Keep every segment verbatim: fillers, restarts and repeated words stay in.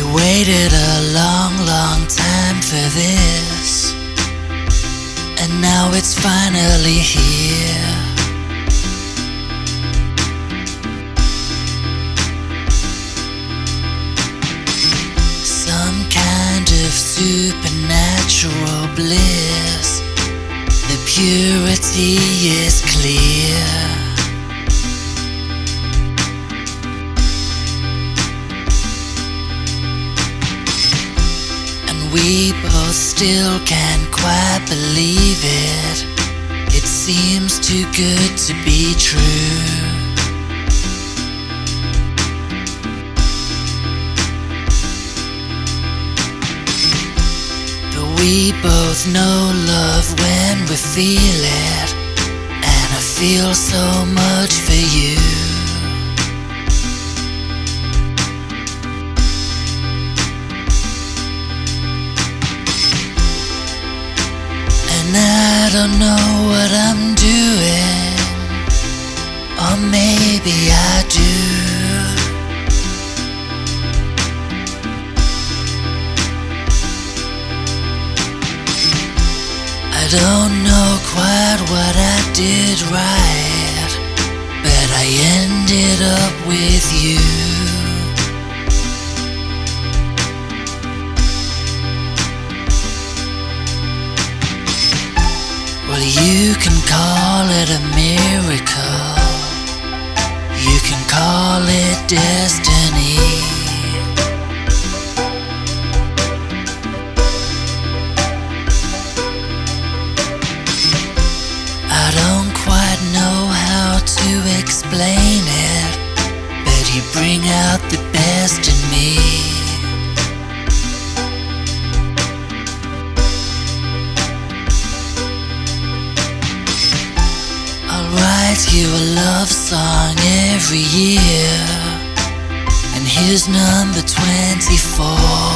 waited a long, long time for this, and now it's finally here. Some kind of supernatural bliss. The purity is clear. We both still can't quite believe it. It seems too good to be true. But we both know love when we feel it, and I feel so much for you. And I don't know what I'm doing, or maybe I do. I don't know quite what I did right, but I ended up with you. Well, you can call it a miracle, you can call it destiny. I don't quite know how to explain it, but you bring out the best in me. Write you a love song every year, and here's number twenty-four.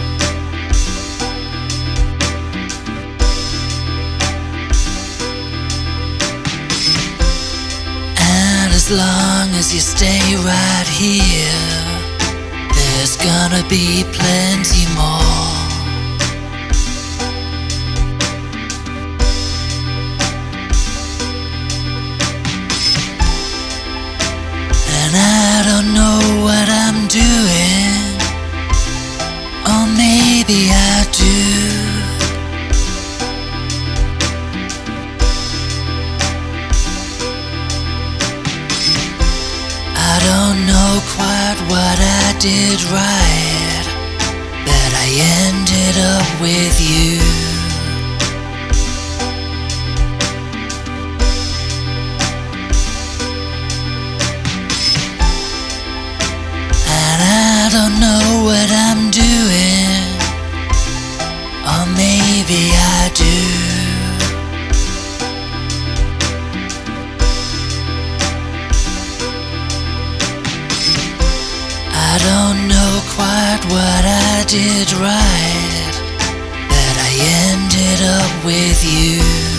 And as long as you stay right here, there's gonna be plenty more. And I don't know what I'm doing, or maybe I do. I don't know quite what I did right, but I ended up with you. I don't know what I'm doing, or maybe I do. I don't know quite what I did right, but I ended up with you.